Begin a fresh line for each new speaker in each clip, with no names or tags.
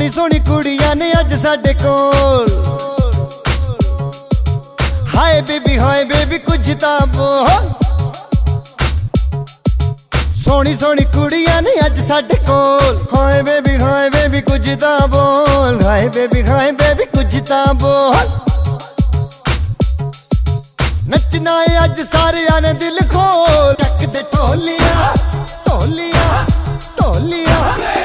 सोहनी सोहनी कुड़ियां ने अज साडे कोल। हाय बेबी कुछ तां बोल। सोहनी सोहनी कुड़ियां ने अज साडे कोल। हाय बेबी कुछ तां बोल। हाय बेबी कुछ तां बोल। नचना है अज सारियां ने दिल खोल। टक दे ढोलियां ढोलियां ढोलियां।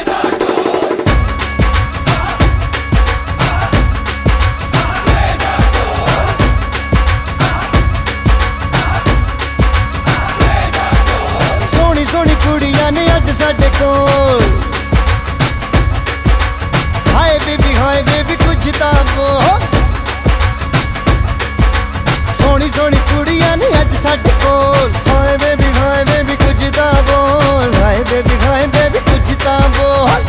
सोहनी सोहनी कुड़ियां ने अज साडे कोल। हाय बेबी कुछ तां बोल। सोहनी सोहनी कुड़ियां ने अज साडे कोल। हाय बेबी कुछ तां बोल। हाय बेबी कुछ तां बोल।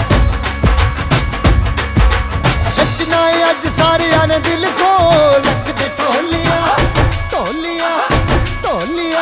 नचना है अज सारियां ने दिल खोल। टक दे ढोलियां ढोलियां ढोलियां।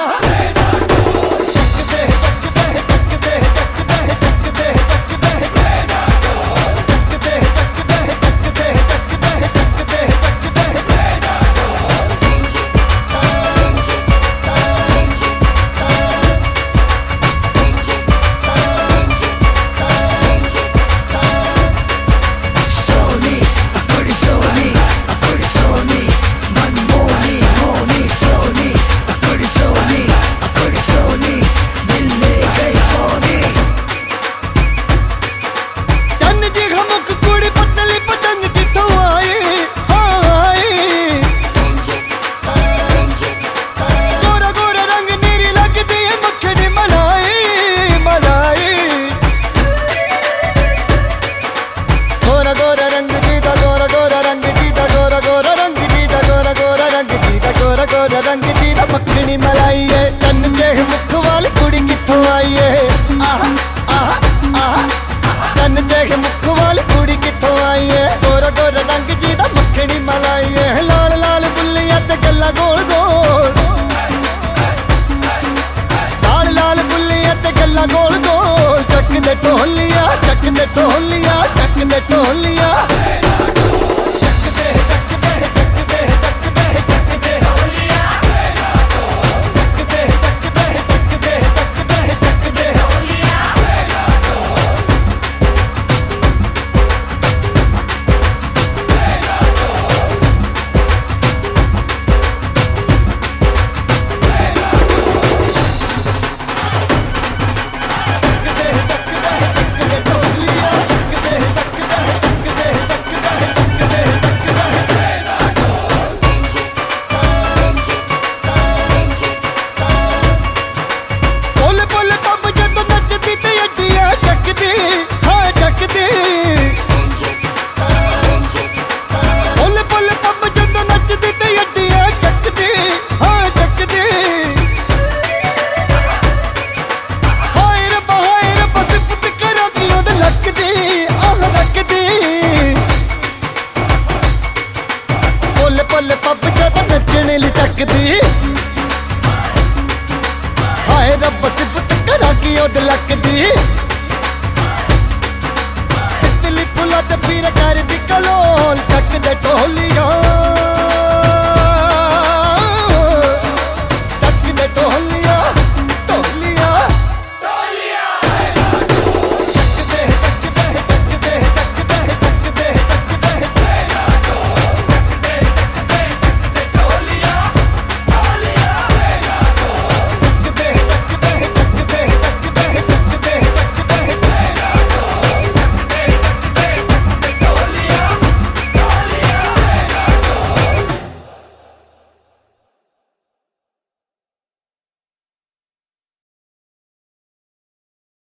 रंग जी दा मक्खनी मलाई है। चन्न जेह मुख वाली कुड़ी कित्थों आई है। आह आह आह चन्न जेह मुख वाली कुड़ी कित्थों आई है। गोरा गोरा रंग जी दा मक्खनी मलाई है। लाल लाल बुल्लियां ते गल्लां गोल गोल। लाल लाल बुल्लियां ते गल्लां गोल गोल। चक दे ढोलियां चक दे ढोलियां चक दे ढोलियां। नचने ली चकदी। हाय रब सिफत करा की ओद लकदी। तितली फुला ते पीर कर दी कलोल। टक दे ढोलियां।